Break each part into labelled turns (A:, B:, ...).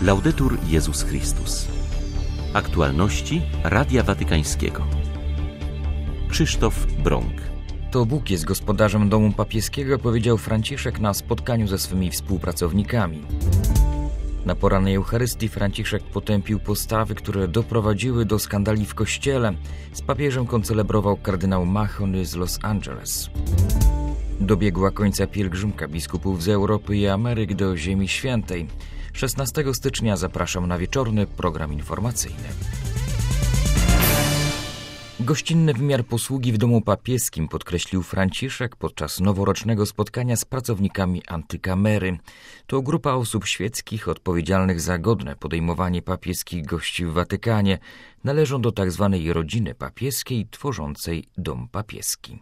A: Laudetur Jezus Chrystus. Aktualności Radia Watykańskiego. Krzysztof Brąk.
B: To Bóg jest gospodarzem domu papieskiego, powiedział Franciszek na spotkaniu ze swymi współpracownikami. Na porannej Eucharystii Franciszek potępił postawy, które doprowadziły do skandali w Kościele. Z papieżem koncelebrował kardynał Mahony z Los Angeles. Dobiegła końca pielgrzymka biskupów z Europy i Ameryk do Ziemi Świętej. 16 stycznia zapraszam na wieczorny program informacyjny. Gościnny wymiar posługi w domu papieskim podkreślił Franciszek podczas noworocznego spotkania z pracownikami Antykamery. To grupa osób świeckich odpowiedzialnych za godne podejmowanie papieskich gości w Watykanie. Należą do tzw. rodziny papieskiej tworzącej dom papieski.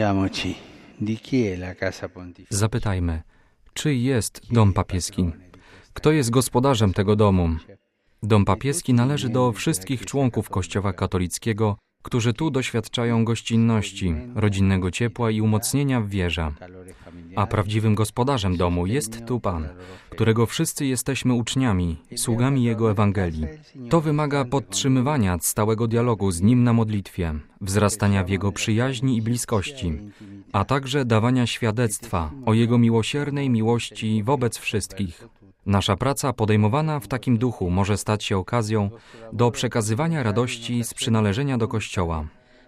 C: Zapytajmy, czyj jest dom papieski? Kto jest gospodarzem tego domu? Dom papieski należy do wszystkich członków Kościoła katolickiego, którzy tu doświadczają gościnności, rodzinnego ciepła i umocnienia w wierze. A prawdziwym gospodarzem domu jest tu Pan, którego wszyscy jesteśmy uczniami, sługami Jego Ewangelii. To wymaga podtrzymywania stałego dialogu z Nim na modlitwie, wzrastania w Jego przyjaźni i bliskości, a także dawania świadectwa o Jego miłosiernej miłości wobec wszystkich. Nasza praca podejmowana w takim duchu może stać się okazją do przekazywania radości z przynależenia do Kościoła.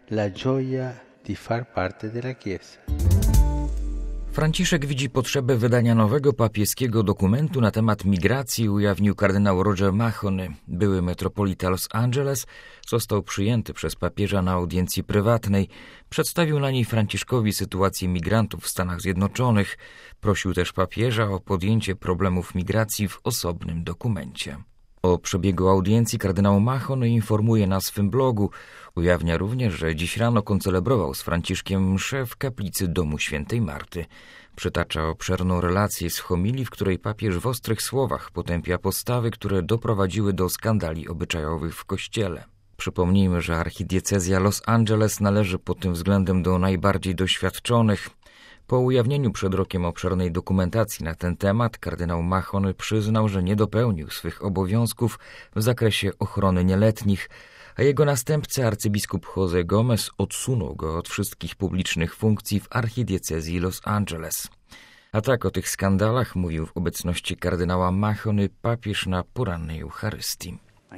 B: Franciszek widzi potrzebę wydania nowego papieskiego dokumentu na temat migracji, ujawnił kardynał Roger Mahony. Były metropolita Los Angeles został przyjęty przez papieża na audiencji prywatnej. Przedstawił na niej Franciszkowi sytuację migrantów w Stanach Zjednoczonych. Prosił też papieża o podjęcie problemów migracji w osobnym dokumencie. O przebiegu audiencji kardynał Mahony informuje na swym blogu. Ujawnia również, że dziś rano koncelebrował z Franciszkiem mszę w kaplicy domu świętej Marty. Przytacza obszerną relację z homilii, w której papież w ostrych słowach potępia postawy, które doprowadziły do skandali obyczajowych w Kościele. Przypomnijmy, że archidiecezja Los Angeles należy pod tym względem do najbardziej doświadczonych. Po ujawnieniu przed rokiem obszernej dokumentacji na ten temat kardynał Mahony przyznał, że nie dopełnił swych obowiązków w zakresie ochrony nieletnich, a jego następca arcybiskup José Gómez odsunął go od wszystkich publicznych funkcji w archidiecezji Los Angeles. A tak o tych skandalach mówił w obecności kardynała Mahony papież na porannej Eucharystii.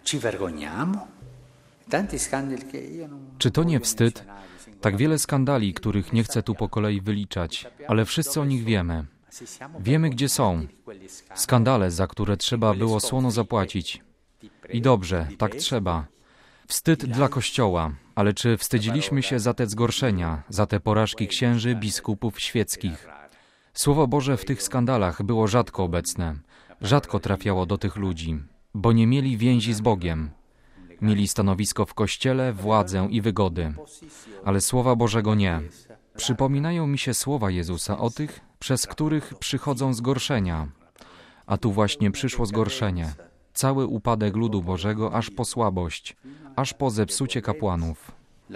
C: Czy to nie wstyd? Tak wiele skandali, których nie chcę tu po kolei wyliczać, ale wszyscy o nich wiemy. Wiemy, gdzie są. Skandale, za które trzeba było słono zapłacić. I dobrze, tak trzeba. Wstyd dla Kościoła, ale czy wstydziliśmy się za te zgorszenia, za te porażki księży, biskupów świeckich? Słowo Boże w tych skandalach było rzadko obecne. Rzadko trafiało do tych ludzi, bo nie mieli więzi z Bogiem. Mieli stanowisko w Kościele, władzę i wygody, ale Słowa Bożego nie. Przypominają mi się słowa Jezusa o tych, przez których przychodzą zgorszenia. A tu właśnie przyszło zgorszenie. Cały upadek ludu Bożego aż po słabość, aż po zepsucie kapłanów.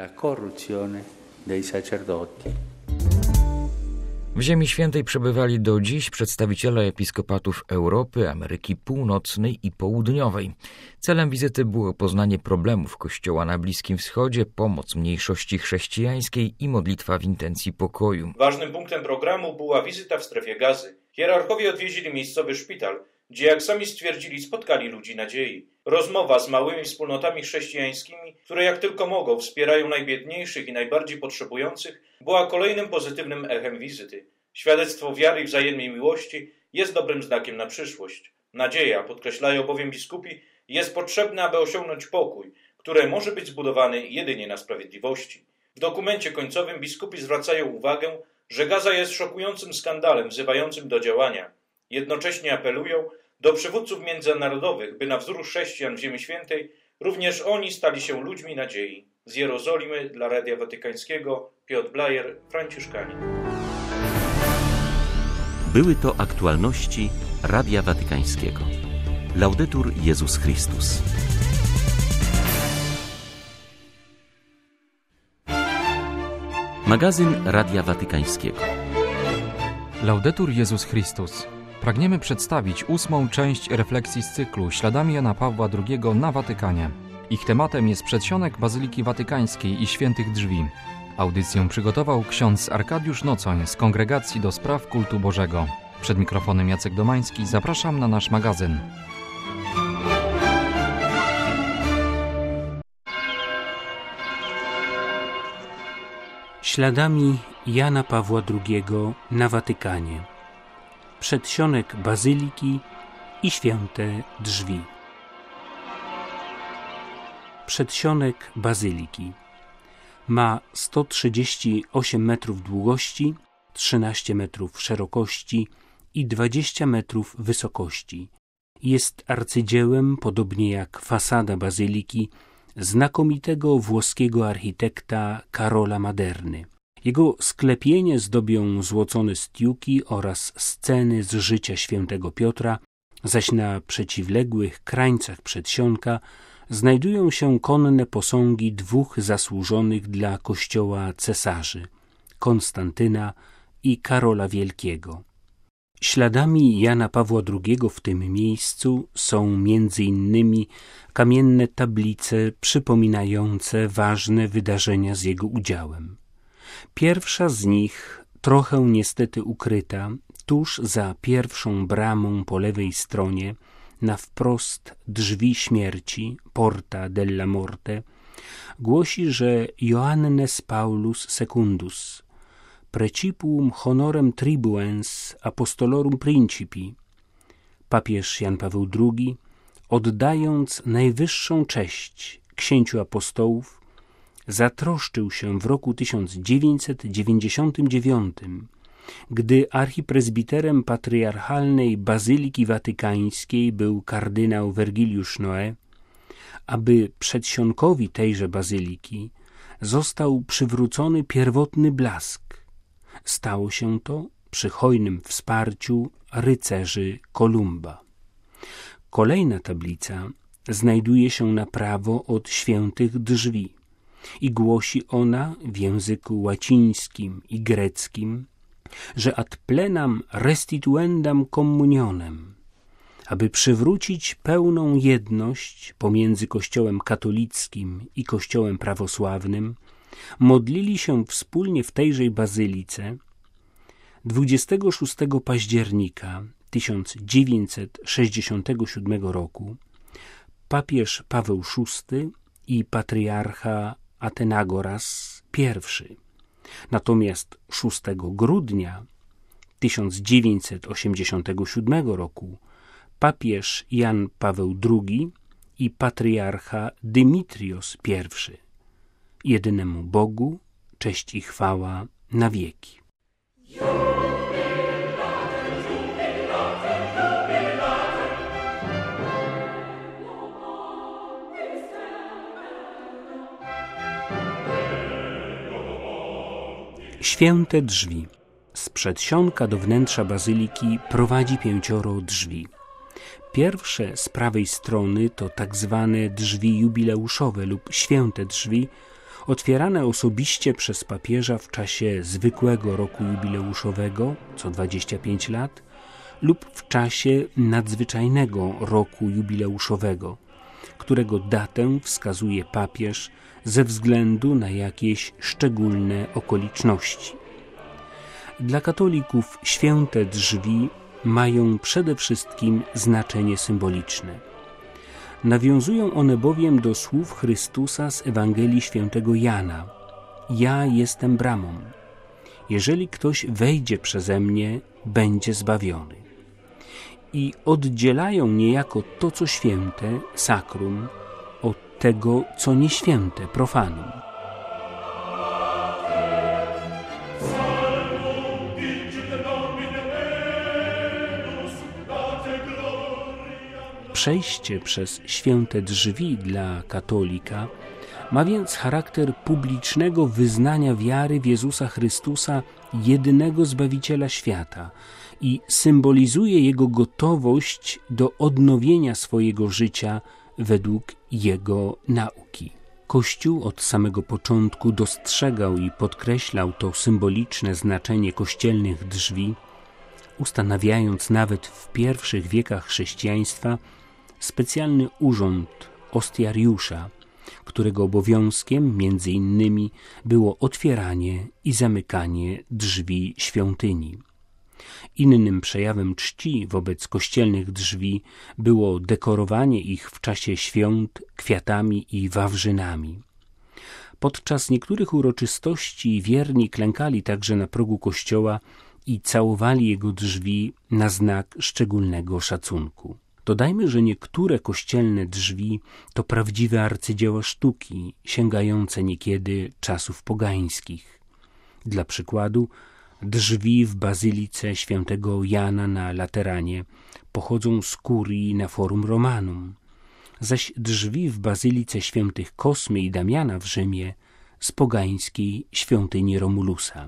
B: W Ziemi Świętej przebywali do dziś przedstawiciele episkopatów Europy, Ameryki Północnej i Południowej. Celem wizyty było poznanie problemów Kościoła na Bliskim Wschodzie, pomoc mniejszości chrześcijańskiej i modlitwa w intencji pokoju.
D: Ważnym punktem programu była wizyta w strefie Gazy. Hierarchowie odwiedzili miejscowy szpital, gdzie, jak sami stwierdzili, spotkali ludzi nadziei. Rozmowa z małymi wspólnotami chrześcijańskimi, które jak tylko mogą wspierają najbiedniejszych i najbardziej potrzebujących, była kolejnym pozytywnym echem wizyty. Świadectwo wiary i wzajemnej miłości jest dobrym znakiem na przyszłość. Nadzieja, podkreślają bowiem biskupi, jest potrzebna, aby osiągnąć pokój, który może być zbudowany jedynie na sprawiedliwości. W dokumencie końcowym biskupi zwracają uwagę, że Gaza jest szokującym skandalem wzywającym do działania. Jednocześnie apelują do przywódców międzynarodowych, by na wzór chrześcijan w Ziemi Świętej również oni stali się ludźmi nadziei. Z Jerozolimy dla Radia Watykańskiego Piotr Blajer, Franciszkanin.
A: Były to aktualności Radia Watykańskiego. Laudetur Jezus Chrystus. Magazyn Radia Watykańskiego.
C: Laudetur Jezus Chrystus. Pragniemy przedstawić 8. część refleksji z cyklu Śladami Jana Pawła II na Watykanie. Ich tematem jest przedsionek Bazyliki Watykańskiej i Świętych Drzwi. Audycję przygotował ksiądz Arkadiusz Nocoń z Kongregacji do Spraw Kultu Bożego. Przed mikrofonem Jacek Domański, zapraszam na nasz magazyn.
E: Śladami Jana Pawła II na Watykanie. Przedsionek Bazyliki i Święte Drzwi. Przedsionek Bazyliki ma 138 metrów długości, 13 metrów szerokości i 20 metrów wysokości. Jest arcydziełem, podobnie jak fasada bazyliki, znakomitego włoskiego architekta Karola Maderny. Jego sklepienie zdobią złocone stiuki oraz sceny z życia świętego Piotra, zaś na przeciwległych krańcach przedsionka znajdują się konne posągi dwóch zasłużonych dla Kościoła cesarzy, Konstantyna i Karola Wielkiego. Śladami Jana Pawła II w tym miejscu są m.in. kamienne tablice przypominające ważne wydarzenia z jego udziałem. Pierwsza z nich, trochę niestety ukryta, tuż za pierwszą bramą po lewej stronie, na wprost drzwi śmierci, Porta della Morte, głosi, że Johannes Paulus Secundus, Praecipium honorem tribuens apostolorum principi, papież Jan Paweł II, oddając najwyższą cześć księciu apostołów, zatroszczył się w roku 1999, gdy archipresbiterem patriarchalnej Bazyliki Watykańskiej był kardynał Vergiliusz Noe, aby przedsionkowi tejże bazyliki został przywrócony pierwotny blask. Stało się to przy hojnym wsparciu rycerzy Kolumba. Kolejna tablica znajduje się na prawo od Świętych Drzwi i głosi ona w języku łacińskim i greckim, że ad plenam restituendam communionem, aby przywrócić pełną jedność pomiędzy Kościołem katolickim i Kościołem prawosławnym, modlili się wspólnie w tejże bazylice 26 października 1967 roku papież Paweł VI i patriarcha Athenagoras I. Natomiast 6 grudnia 1987 roku papież Jan Paweł II i patriarcha Dymitrios I. Jedynemu Bogu cześć i chwała na wieki. Święte Drzwi. Z przedsionka do wnętrza bazyliki prowadzi 5 drzwi. Pierwsze z prawej strony to tak zwane drzwi jubileuszowe lub święte drzwi, otwierane osobiście przez papieża w czasie zwykłego roku jubileuszowego, co 25 lat, lub w czasie nadzwyczajnego roku jubileuszowego, którego datę wskazuje papież ze względu na jakieś szczególne okoliczności. Dla katolików święte drzwi mają przede wszystkim znaczenie symboliczne. Nawiązują one bowiem do słów Chrystusa z Ewangelii Świętego Jana: ja jestem bramą. Jeżeli ktoś wejdzie przeze mnie, będzie zbawiony. I oddzielają niejako to, co święte, sakrum, od tego, co nieświęte, profanum. Przejście przez święte drzwi dla katolika ma więc charakter publicznego wyznania wiary w Jezusa Chrystusa, jedynego Zbawiciela świata, i symbolizuje Jego gotowość do odnowienia swojego życia według Jego nauki. Kościół od samego początku dostrzegał i podkreślał to symboliczne znaczenie kościelnych drzwi, ustanawiając nawet w pierwszych wiekach chrześcijaństwa specjalny urząd ostiariusza, którego obowiązkiem między innymi było otwieranie i zamykanie drzwi świątyni. Innym przejawem czci wobec kościelnych drzwi było dekorowanie ich w czasie świąt kwiatami i wawrzynami. Podczas niektórych uroczystości wierni klękali także na progu kościoła i całowali jego drzwi na znak szczególnego szacunku. Dodajmy, że niektóre kościelne drzwi to prawdziwe arcydzieła sztuki, sięgające niekiedy czasów pogańskich. Dla przykładu, drzwi w bazylice świętego Jana na Lateranie pochodzą z kurii na Forum Romanum, zaś drzwi w bazylice świętych Kosmy i Damiana w Rzymie z pogańskiej świątyni Romulusa.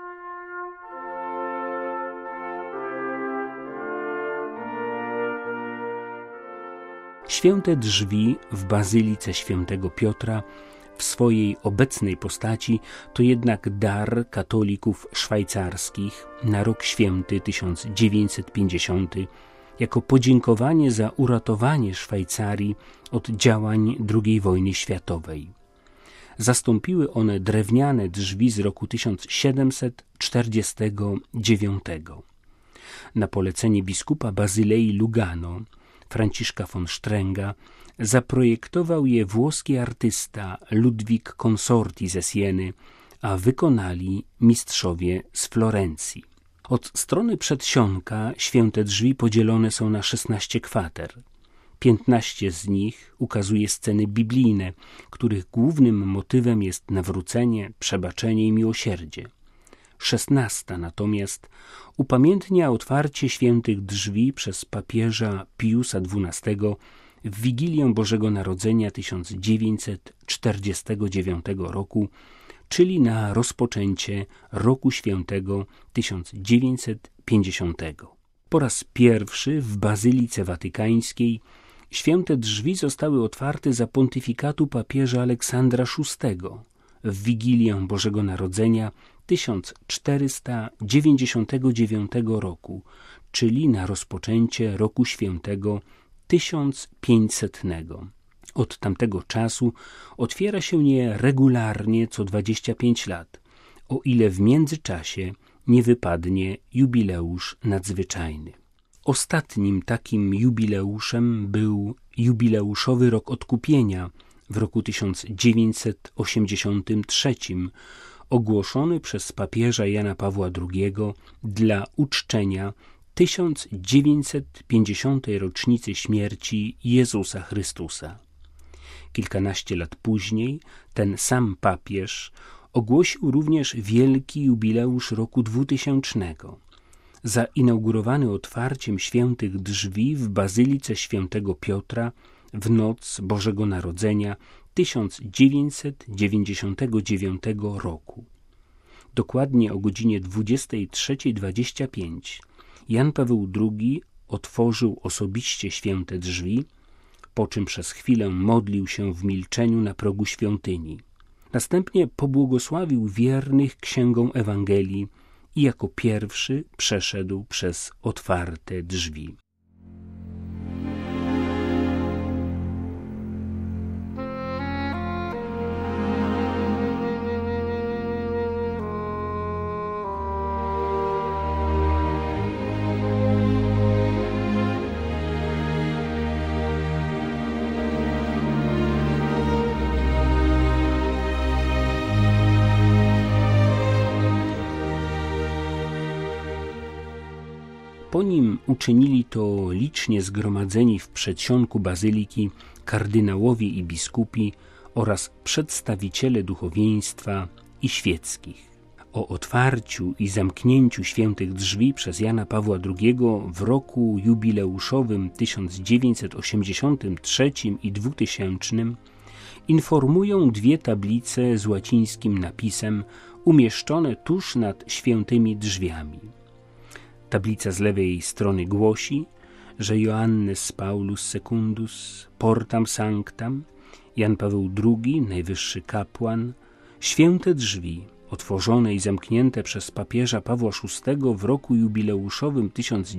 E: Święte drzwi w bazylice świętego Piotra w swojej obecnej postaci to jednak dar katolików szwajcarskich na rok święty 1950 jako podziękowanie za uratowanie Szwajcarii od działań II wojny światowej. Zastąpiły one drewniane drzwi z roku 1749. Na polecenie biskupa Bazylei Lugano, Franciszka von Strenga, zaprojektował je włoski artysta Ludwik Consorti ze Sieny, a wykonali mistrzowie z Florencji. Od strony przedsionka święte drzwi podzielone są na 16 kwater. 15 z nich ukazuje sceny biblijne, których głównym motywem jest nawrócenie, przebaczenie i miłosierdzie. 16 natomiast upamiętnia otwarcie świętych drzwi przez papieża Piusa XII w Wigilię Bożego Narodzenia 1949 roku, czyli na rozpoczęcie roku świętego 1950. Po raz pierwszy w Bazylice Watykańskiej święte drzwi zostały otwarte za pontyfikatu papieża Aleksandra VI w Wigilię Bożego Narodzenia 1499 roku, czyli na rozpoczęcie roku świętego 1500. Od tamtego czasu otwiera się je regularnie co 25 lat, o ile w międzyczasie nie wypadnie jubileusz nadzwyczajny. Ostatnim takim jubileuszem był jubileuszowy rok odkupienia w roku 1983, ogłoszony przez papieża Jana Pawła II dla uczczenia 1950. rocznicy śmierci Jezusa Chrystusa. Kilkanaście lat później ten sam papież ogłosił również wielki jubileusz roku 2000, zainaugurowany otwarciem świętych drzwi w Bazylice Świętego Piotra w noc Bożego Narodzenia 1999 roku. Dokładnie o godzinie 23:25 Jan Paweł II otworzył osobiście święte drzwi, po czym przez chwilę modlił się w milczeniu na progu świątyni. Następnie pobłogosławił wiernych księgom Ewangelii i jako pierwszy przeszedł przez otwarte drzwi. Po nim uczynili to licznie zgromadzeni w przedsionku bazyliki kardynałowie i biskupi oraz przedstawiciele duchowieństwa i świeckich. O otwarciu i zamknięciu świętych drzwi przez Jana Pawła II w roku jubileuszowym 1983 i 2000 informują dwie tablice z łacińskim napisem umieszczone tuż nad świętymi drzwiami. Tablica z lewej strony głosi, że Joannes Paulus Secundus, portam sanctam, Jan Paweł II, najwyższy kapłan, święte drzwi otworzone i zamknięte przez papieża Pawła VI w roku jubileuszowym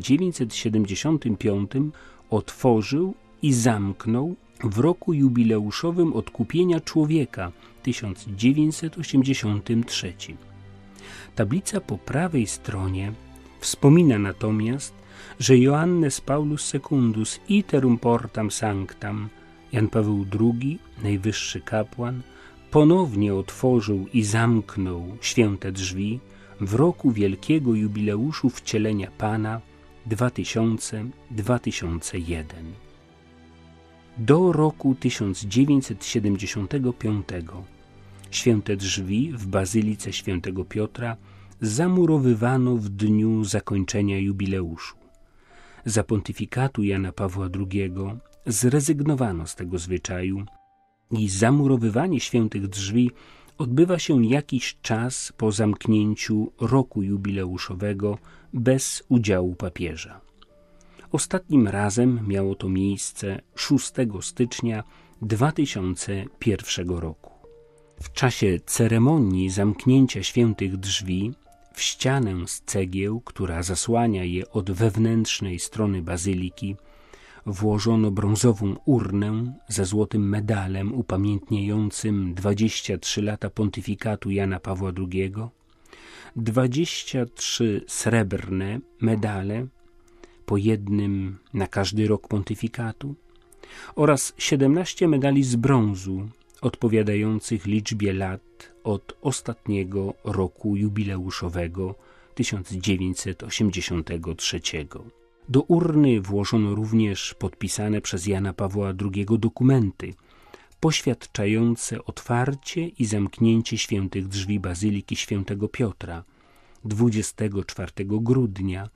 E: 1975, otworzył i zamknął w roku jubileuszowym odkupienia człowieka 1983. Tablica po prawej stronie wspomina natomiast, że Joannes Paulus Secundus iterum portam sanctam, Jan Paweł II, najwyższy kapłan, ponownie otworzył i zamknął święte drzwi w roku wielkiego jubileuszu wcielenia Pana 2000-2001. Do roku 1975 święte drzwi w Bazylice Świętego Piotra zamurowywano w dniu zakończenia jubileuszu. Za pontyfikatu Jana Pawła II zrezygnowano z tego zwyczaju i zamurowywanie świętych drzwi odbywa się jakiś czas po zamknięciu roku jubileuszowego bez udziału papieża. Ostatnim razem miało to miejsce 6 stycznia 2001 roku. W czasie ceremonii zamknięcia świętych drzwi w ścianę z cegieł, która zasłania je od wewnętrznej strony bazyliki, włożono brązową urnę ze złotym medalem upamiętniającym 23 lata pontyfikatu Jana Pawła II, 23 srebrne medale, po jednym na każdy rok pontyfikatu, oraz 17 medali z brązu odpowiadających liczbie lat od ostatniego roku jubileuszowego 1983. Do urny włożono również podpisane przez Jana Pawła II dokumenty poświadczające otwarcie i zamknięcie świętych drzwi Bazyliki Świętego Piotra 24 grudnia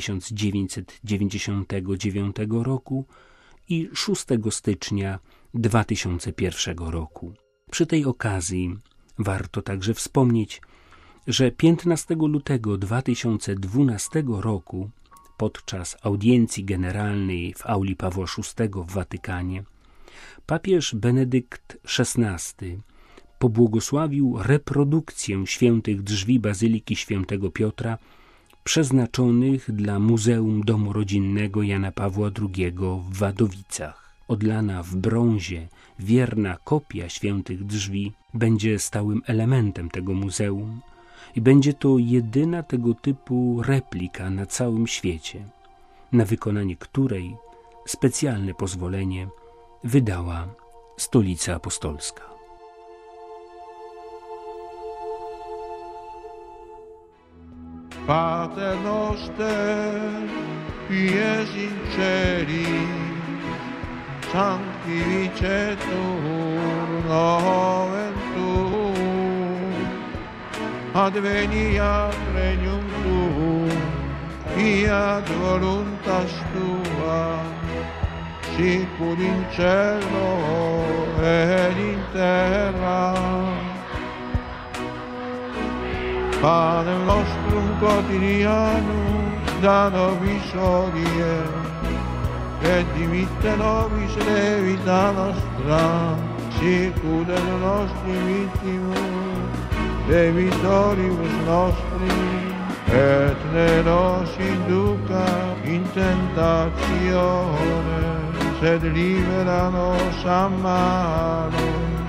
E: 1999 roku i 6 stycznia 2001 roku. Przy tej okazji warto także wspomnieć, że 15 lutego 2012 roku podczas audiencji generalnej w auli Pawła VI w Watykanie papież Benedykt XVI pobłogosławił reprodukcję świętych drzwi Bazyliki Świętego Piotra przeznaczonych dla Muzeum Domu Rodzinnego Jana Pawła II w Wadowicach. Odlana w brązie wierna kopia świętych drzwi będzie stałym elementem tego muzeum i będzie to jedyna tego typu replika na całym świecie, na wykonanie której specjalne pozwolenie wydała Stolica Apostolska.
F: Pater noster, pies in celi, sanctificetur nomen tuum, adveniat regnum tuum, fiat voluntas tua, sicur in cielo et in terra. Panem nostrum quotidianum da nobis hodie, et dimitte nobis levita nostra, sicur et nostri vittimus, debitoribus nostri, et ne nos induca in tentatione, sed libera nos a malo.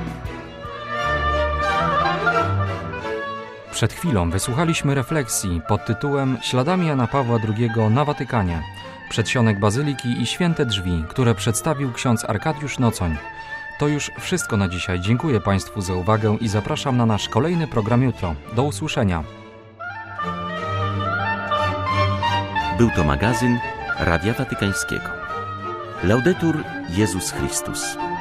C: Przed chwilą wysłuchaliśmy refleksji pod tytułem Śladami Jana Pawła II na Watykanie, przedsionek Bazyliki i święte drzwi, które przedstawił ksiądz Arkadiusz Nocoń. To już wszystko na dzisiaj. Dziękuję Państwu za uwagę i zapraszam na nasz kolejny program jutro. Do usłyszenia.
A: Był to magazyn Radia Watykańskiego. Laudetur Jezus Chrystus.